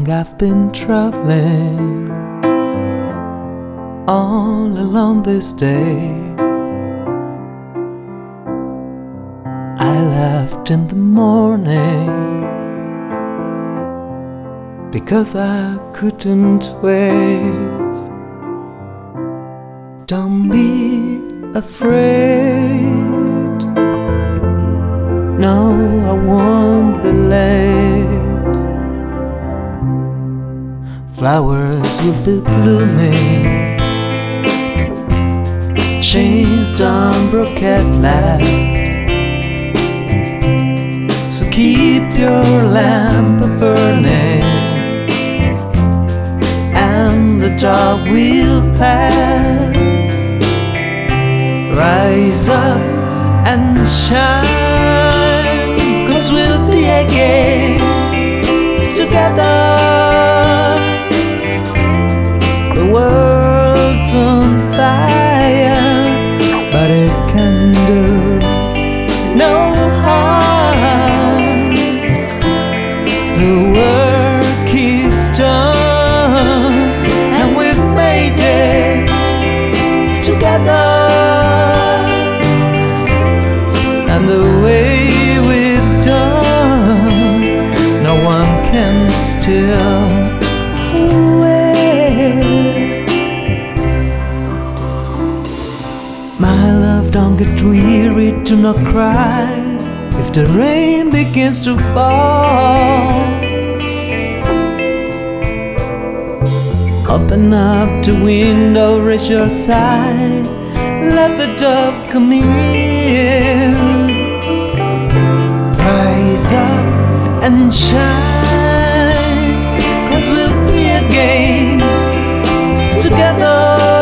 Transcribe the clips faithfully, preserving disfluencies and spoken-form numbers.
I've been traveling all along this day. I left in the morning because I couldn't wait. Don't be afraid, no, I won't be late. Flowers will be blooming, chains don't broke at last. So keep your lamp burning, and the dark will pass. Rise up and shine, 'cause we'll be again together. The world's on fire, but it can do no harm. The work is done, and we've made it together. And the way we've done, no one can steal away. My love, don't get weary, do not cry if the rain begins to fall. Open up the window, raise your side, let the dove come in. Rise up and shine, 'cause we'll be again together.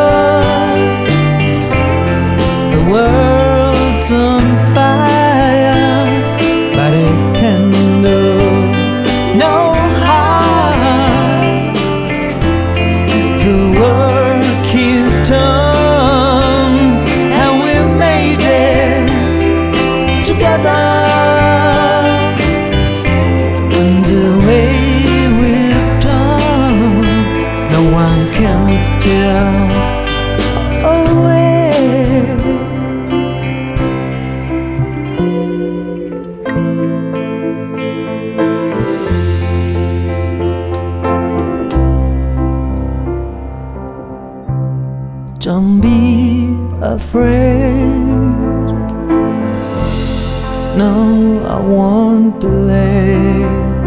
The world's on fire, but it can do no harm. The work is done, and we've made it together. And the way we've done, no one can steal away. Don't be afraid, no, I won't be late.